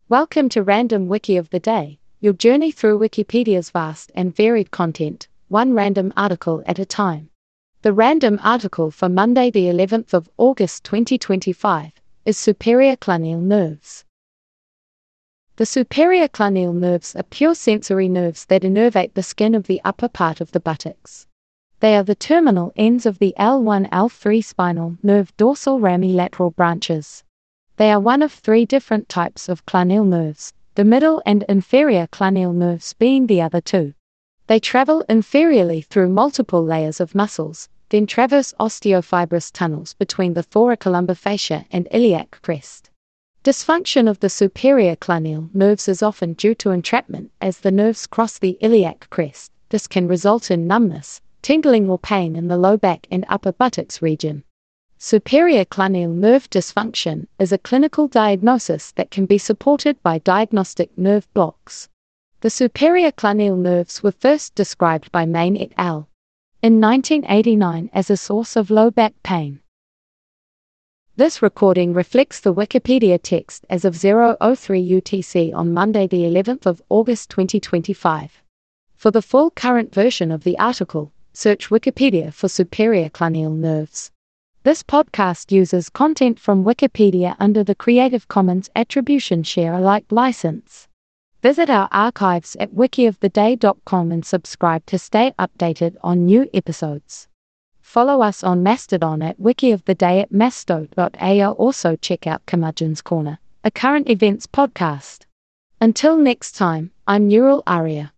Welcome to Random Wiki of the Day, your journey through Wikipedia's vast and varied content, one random article at a time. The random article for Monday the 11th of August 2025 is Superior Cluneal Nerves. The superior cluneal nerves are pure sensory nerves that innervate the skin of the upper part of the buttocks. They are the terminal ends of the L1-L3 spinal nerve dorsal rami-lateral branches. They are one of three different types of cluneal nerves, the middle and inferior cluneal nerves being the other two. They travel inferiorly through multiple layers of muscles, then traverse osteofibrous tunnels between the thoracolumbar fascia and iliac crest. Dysfunction of the superior cluneal nerves is often due to entrapment as the nerves cross the iliac crest. This can result in numbness, tingling or pain in the low back and upper buttocks region. Superior cluneal nerve dysfunction is a clinical diagnosis that can be supported by diagnostic nerve blocks. The superior cluneal nerves were first described by Main et al. In 1989 as a source of low back pain. This recording reflects the Wikipedia text as of 0:03 UTC on Monday the 11th of August 2025. For the full current version of the article, search Wikipedia for superior cluneal nerves. This podcast uses content from Wikipedia under the Creative Commons Attribution Share Alike license. Visit our archives at wikioftheday.com and subscribe to stay updated on new episodes. Follow us on Mastodon at wikioftheday at masto.ao. Also check out Curmudgeon's Corner, a current events podcast. Until next time, I'm Neural Aria.